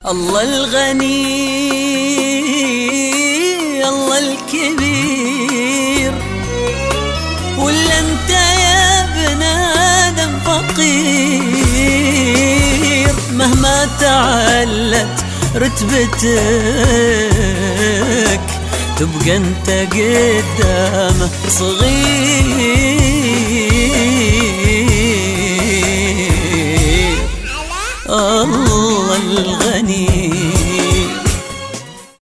الله الغني الله الكبير، ولا انت يا ابن آدم فقير، مهما تعلت رتبتك تبقى انت قدامه صغير.